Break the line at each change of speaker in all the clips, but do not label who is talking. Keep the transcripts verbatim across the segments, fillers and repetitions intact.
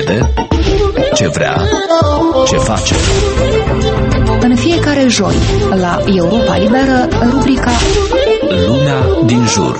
crede, ce vrea, ce face.
În fiecare joi, la Europa Liberă, rubrica
Lumea din jur.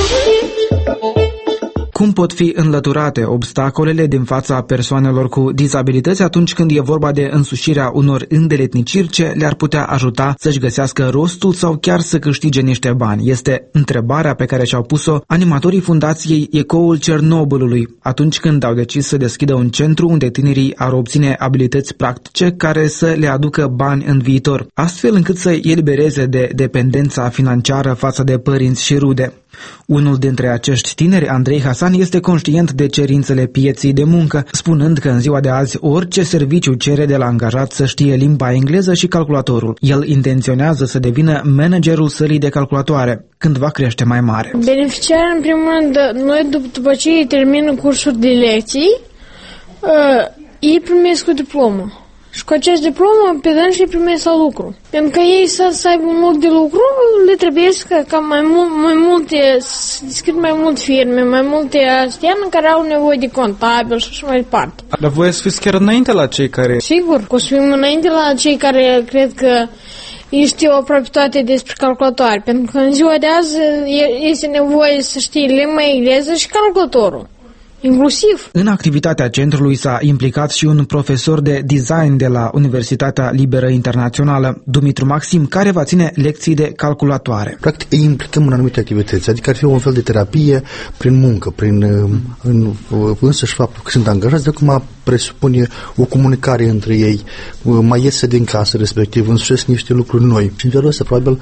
Cum pot fi înlăturate obstacolele din fața persoanelor cu dizabilități atunci când e vorba de însușirea unor îndeletniciri ce le-ar putea ajuta să-și găsească rostul sau chiar să câștige niște bani? Este întrebarea pe care și-au pus-o animatorii Fundației Ecoul Cernobâlului atunci când au decis să deschidă un centru unde tinerii ar obține abilități practice care să le aducă bani în viitor, astfel încât să elibereze de dependența financiară față de părinți și rude. Unul dintre acești tineri, Andrei Hasan, este conștient de cerințele pieței de muncă, spunând că în ziua de azi orice serviciu cere de la angajat să știe limba engleză și calculatorul. El intenționează să devină managerul sălii de calculatoare când va crește mai mare.
Beneficiar, în primul rând, noi după ce ei termină cursuri de lecții, ei primesc o diplomă. Și cu această diplomă, pe dâns și primesc la lucru. Pentru că ei să, să aibă un loc de lucru, le trebuie ca, ca mai, mul, mai multe, să deschid mai multe firme, mai multe astea în care au nevoie de contabil și așa mai departe.
Dar voi să fiți chiar înainte la cei care...
Sigur, o să fim înainte la cei care cred că ei știu aproape toate despre calculatoare. Pentru că în ziua de azi este nevoie să știe limba engleză și calculatorul. Inclusiv.
În activitatea centrului s-a implicat și un profesor de design de la Universitatea Liberă Internațională, Dumitru Maxim, care va ține lecții de calculatoare.
Practic îi implicăm în anumite activități, adică ar fi un fel de terapie prin muncă, prin în, însăși faptul că sunt angajați, de acum presupune o comunicare între ei, mai iese din casă respectiv, însușesc niște lucruri noi. Și în felul ăsta, probabil,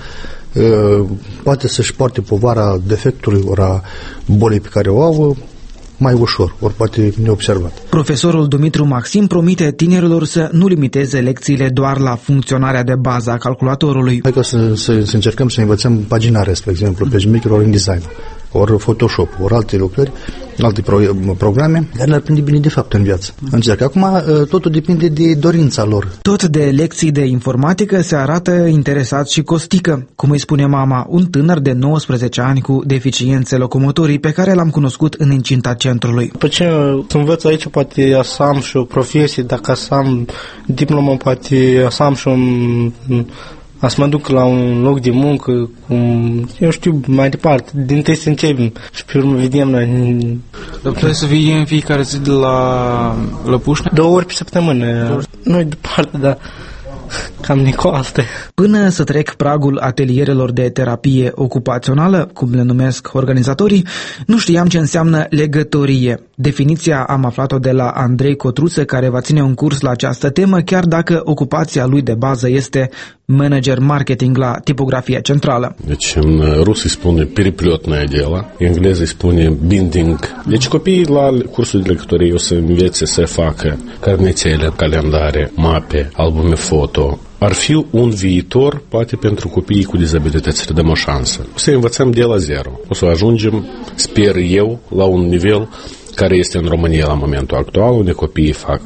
poate să-și poarte povara defectului, ori a bolii pe care o au, mai ușor, ori poate neobservat.
Profesorul Dumitru Maxim promite tinerilor să nu limiteze lecțiile doar la funcționarea de bază a calculatorului.
Hai că să, să, să încercăm să învățăm paginare, spre exemplu, pe Maker ori InDesign, ori Photoshop, ori alte lucrări, alte pro, programe, care le-ar prinde bine de fapt în viață. Încerc. Acum totul depinde de dorința lor.
Tot de lecții de informatică se arată interesat și Costică, cum îi spune mama, un tânăr de nouăsprezece ani cu deficiențe locomotorii pe care l-am cunoscut în incinta centrului.
După ce să învăț aici, poate să am și o profesie, dacă să am diplomă, poate să am și un... A să mă duc la un loc de muncă, cum, eu știu, mai departe, din tăi să începem și pe urmă vedem noi.
Dar puteai să vii în fiecare zi de la Lăpușna?
Două ori pe săptămână. Nu-i departe, dar cam nicoalte.
Până să trec pragul atelierelor de terapie ocupațională, cum le numesc organizatorii, nu știam ce înseamnă legătorie. Definiția am aflat-o de la Andrei Cotruță, care va ține un curs la această temă, chiar dacă ocupația lui de bază este manager marketing la tipografia centrală.
Deci în rus îi spune переплетное дело, în engleză îi spune binding. Deci copiii la cursul de lectorie o să învețe să facă carnețele, calendare, mape, albume foto. Ar fi un viitor, poate, pentru copiii cu dizabilități, să dăm o șansă. O să învățăm de la zero. O să ajungem, sper eu, la un nivel care este în România la momentul actual, unde copiii fac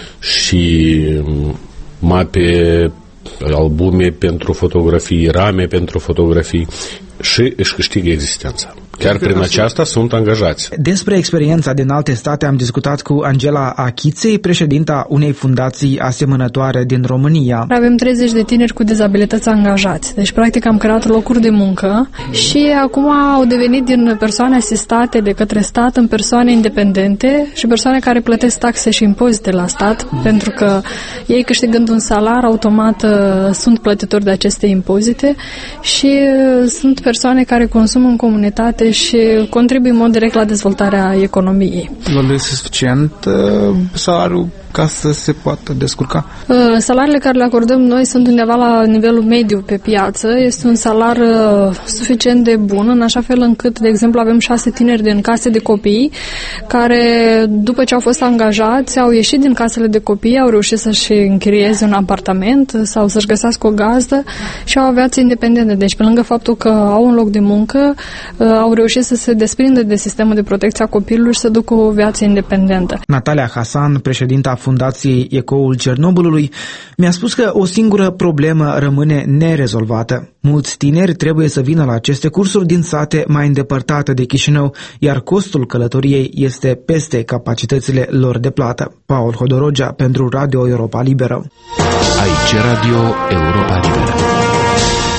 și mape, albume pentru fotografii, rame pentru fotografii și își câștigă existența. Chiar prin aceasta sunt angajați.
Despre experiența din alte state am discutat cu Angela Achiței, președinta unei fundații asemănătoare din România.
Avem treizeci de tineri cu dizabilități angajați, deci practic am creat locuri de muncă și acum au devenit din persoane asistate de către stat în persoane independente și persoane care plătesc taxe și impozite la stat, pentru că ei, câștigând un salar, automat sunt plătitori de aceste impozite și sunt persoane care consumă în comunitate și contribuie în mod direct la dezvoltarea economiei.
Nu este suficient uh, salariul ca să se poată descurca?
Uh, salariile care le acordăm noi sunt undeva la nivelul mediu pe piață. Este un salar uh, suficient de bun, în așa fel încât, de exemplu, avem șase tineri din case de copii care, după ce au fost angajați, au ieșit din casele de copii, au reușit să-și închirieze un apartament sau să-și găsească o gazdă și au o viață independentă. Deci, pe lângă faptul că au un loc de muncă, uh, au reușit să se desprindă de sistemul de protecție a copilului și să ducă o viață independentă.
Natalia Hasan, președinta Fundației Ecoul Cernobâlului, mi-a spus că o singură problemă rămâne nerezolvată. Mulți tineri trebuie să vină la aceste cursuri din sate mai îndepărtate de Chișinău, iar costul călătoriei este peste capacitățile lor de plată. Paul Hodorogea pentru Radio Europa Liberă.
Aici Radio Europa Liberă.